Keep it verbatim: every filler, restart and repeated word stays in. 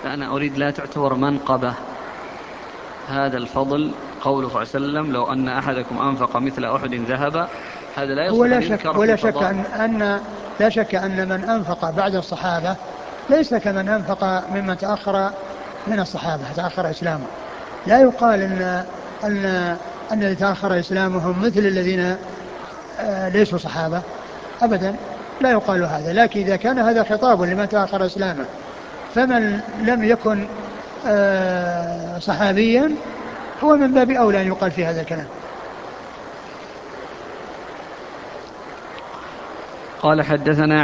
أنا أريد لا تعتبر منقبة هذا الفضل قوله صلى الله عليه وسلم لو أن أحدكم أنفق مثل أحد ذهب، هذا لا هو يصلح لا أن شك يذكر في ولا شك فضائل. أن, أن لا شك أن من أنفق بعد الصحابة ليس كمن أنفق ممن تأخر من الصحابة تأخر إسلامه. لا يقال أن أن أن الذين تأخر إسلامهم مثل الذين آه ليسوا صحابة أبدا، لا يقال هذا. لكن إذا كان هذا خطاب لمن تأخر إسلامه، فمن لم يكن آه صحابيا هو من باب أولى أن يقال في هذا الكلام. قال حدثنا